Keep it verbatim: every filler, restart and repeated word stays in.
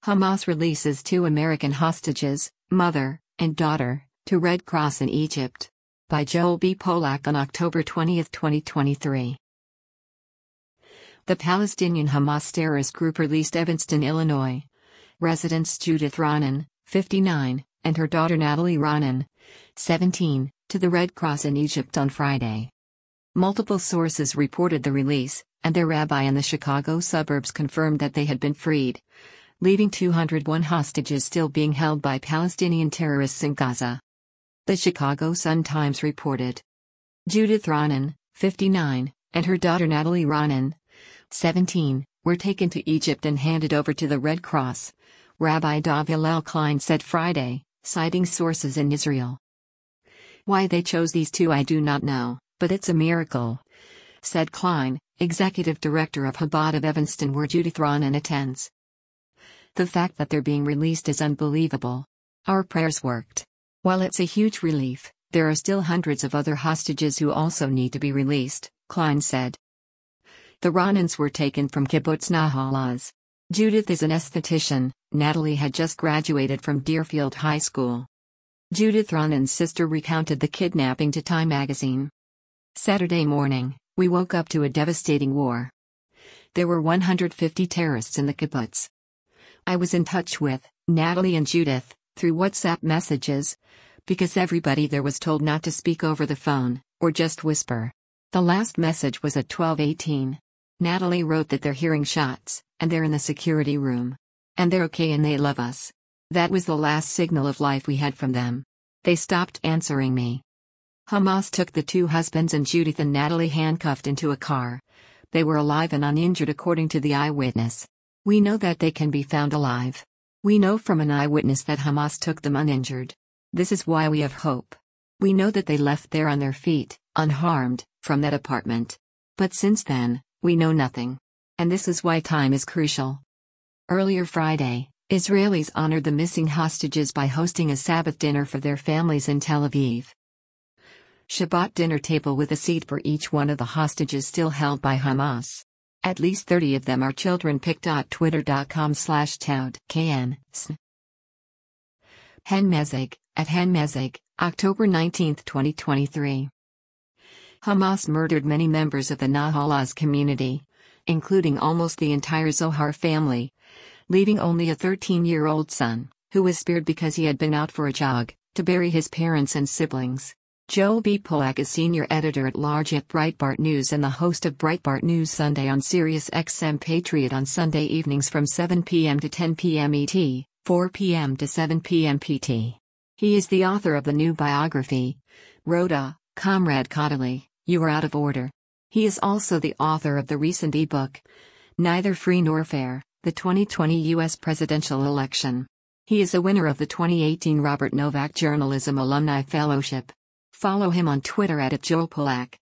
Hamas releases two American hostages, mother and daughter, to Red Cross in Egypt. By Joel B. Polak on October twentieth, twenty twenty-three. The Palestinian Hamas terrorist group released Evanston, Illinois residents Judith Ronan, fifty-nine, and her daughter Natalie Ronan, seventeen, to the Red Cross in Egypt on Friday. Multiple sources reported the release, and their rabbi in the Chicago suburbs confirmed that they had been freed, leaving two hundred one hostages still being held by Palestinian terrorists in Gaza. The Chicago Sun-Times reported. Judith Ronan, fifty-nine, and her daughter Natalie Ronan, seventeen, were taken to Egypt and handed over to the Red Cross, Rabbi Dov Hillel Klein said Friday, citing sources in Israel. Why they chose these two I do not know, but it's a miracle, said Klein, executive director of Chabad of Evanston where Judith Ronan attends. The fact that they're being released is unbelievable. Our prayers worked. While it's a huge relief, there are still hundreds of other hostages who also need to be released, Klein said. The Ronans were taken from Kibbutz Nahal Oz. Judith is an esthetician, Natalie had just graduated from Deerfield High School. Judith Ronan's sister recounted the kidnapping to Time magazine. Saturday morning, we woke up to a devastating war. There were one hundred fifty terrorists in the kibbutz. I was in touch with Natalie and Judith through WhatsApp messages, because everybody there was told not to speak over the phone, or just whisper. The last message was at twelve eighteen. Natalie wrote that they're hearing shots, and they're in the security room. And they're okay and they love us. That was the last signal of life we had from them. They stopped answering me. Hamas took the two husbands and Judith and Natalie handcuffed into a car. They were alive and uninjured according to the eyewitness. We know that they can be found alive. We know from an eyewitness that Hamas took them uninjured. This is why we have hope. We know that they left there on their feet, unharmed, from that apartment. But since then, we know nothing. And this is why time is crucial. Earlier Friday, Israelis honored the missing hostages by hosting a Sabbath dinner for their families in Tel Aviv. Shabbat dinner table with a seat for each one of the hostages still held by Hamas. At least thirty of them are children. pic.twitter.com slash taud kn. Hen Mezig, at Hen Mezig, October nineteenth, twenty twenty-three. Hamas murdered many members of the Nahal Oz community, including almost the entire Zohar family, leaving only a thirteen-year-old son, who was spared because he had been out for a jog, to bury his parents and siblings. Joel B. Polak is senior editor-at-large at Breitbart News and the host of Breitbart News Sunday on Sirius X M Patriot on Sunday evenings from seven p m to ten p m E T, four p m to seven p m P T. He is the author of the new biography, Rhoda, Comrade Cotterley, You Are Out of Order. He is also the author of the recent ebook, Neither Free Nor Fair, the twenty twenty U S Presidential Election. He is a winner of the twenty eighteen Robert Novak Journalism Alumni Fellowship. Follow him on Twitter at Joel Polak.